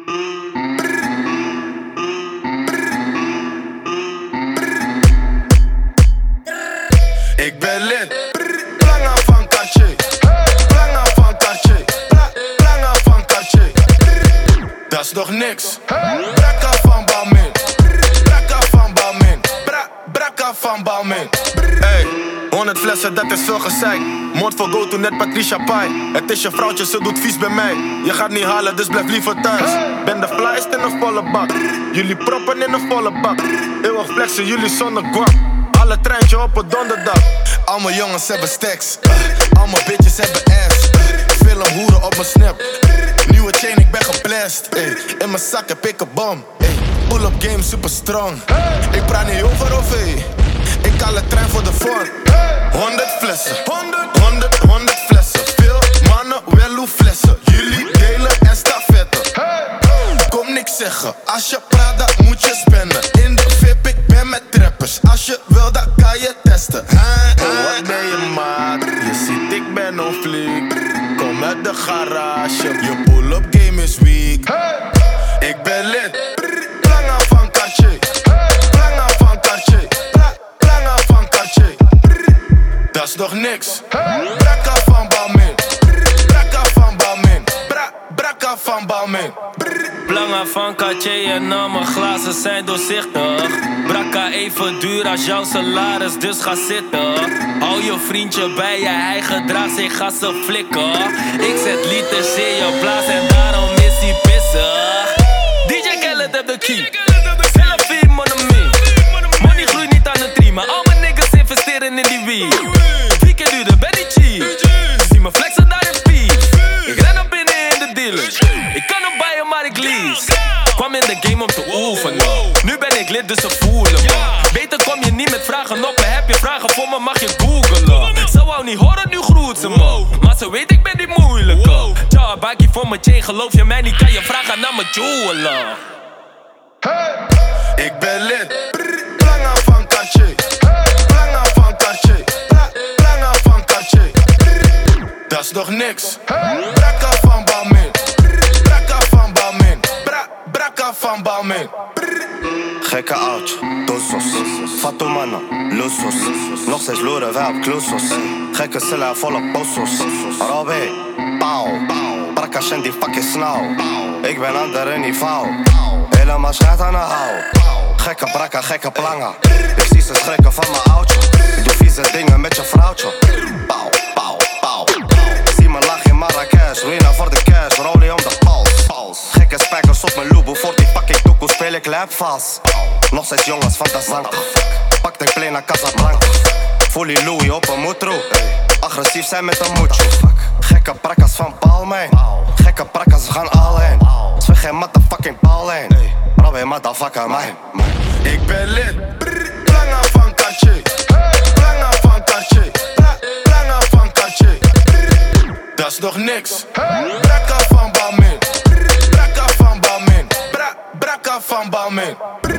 Ik ben lid. Planga van Cartier. Planga van Cartier. Planga van Cartier. Dat is nog niks. Brakka van Balmain. Brakka van Balmain. Brakka van Balmain. Hey, 100 flessen, dat is veel gezeik. Moord voor go to net Patricia Pai. Het is je vrouwtje, ze doet vies bij mij. Je gaat niet halen, dus blijf liever thuis. Ben de flyest in een volle bak. Jullie proppen in een volle bak. Eeuwig flexen, jullie zonder guap. Alle treintje op een donderdag. Al mijn jongens hebben stacks. Al mijn bitches hebben ass. Film hoeren op mijn snap. Nieuwe chain, ik ben geblest. In mijn zak heb ik een bom. Pull-up game super strong. Ik praat niet over OV. Ik haal een trein voor de vorm. 100 flessen. 100 flessen. Veel mannen, wel hoe flessen. Jullie delen en stafetten. Kom niks zeggen. Als je praat, dat moet je spenden. In de VIP, ik ben met trappers. Als je wil, dan kan je testen. Wat ben je maat? Je ziet, ik ben on fleek. Kom uit de garage. Je pull-up game is weak. Ik ben lid. Planga van Cartier. Planga van Cartier. Planga van Cartier. Dat is nog niks. Brakka van Balmain. Brakka van Balmain. Brakka van Balmain. Planga van Cartier en al mijn glazen zijn doorzichtig. Brakka even duur als jouw salaris, dus ga zitten. Hou je vriendje bij je, hij gedraagt zich als ze flikken. Ik zet liters in je blaas en daarom is hij pissig. DJ Khaled heb de key. Selfie, money. Money groeit niet aan de tree, maar al mijn niggas investeren in die weed. 4 keer duurder, ben niet cheap. Zie me flexen daar in peace. Ik ren naar binnen in de dealers. Ik kan hem bijen, maar ik lease. Kwam in de game om te oefenen. Nu ben ik lid, dus ze voelen me. Beter kom je niet met vragen op. En heb je vragen voor me, mag je googlen. Ze wou niet horen, nu groet ze me. Maar ze weet, ik ben die moeilijke. Tja, bakkie voor mijn chain, geloof je mij niet, kan je vragen naar mijn jeweler. Ik ben lid. Planga van Cartier. Planga van Cartier. Planga van Cartier. Dat is nog niks. Brakka van Balmain. Brakka van Balmain. Brakka van Balmain. Gekke oudje, dosos. Fatumana, losos. Nog steeds loeren wij op klosos. Gekke cellen volle posos. Robby, pauw. Brakka en die fucking snauw. Ik ben ander niveau. Helemaal schijt aan de hou. Gekke brakka, gekke planga. Ik zie ze schrikken van mijn oudje. Ik doe vieze dingen met je vrouwtje. Pauw, pauw, pauw. Zie me lachen in Marrakesh. Ruina voor de cash, rolie om de pals. Gekke spijkers op mijn loeboe. Voor die fucking toekoe speel ik lap vast. Nog steeds jongens van de zang. Pak de plane naar Casablanca. Fully Louis op een moetro. Agressief zijn met een moetje. Gekke brakkas van Balmain. Gekke brakkas, we gaan all in. Zwig geen motherfucking bal in. Robby, motherfucker, man. Ik ben lid. Planga van Cartier. Planga van Cartier. Planga van Cartier. Dat is nog niks. Brakka van Balmain. Brakka van Balmain. Brakka van Balmain.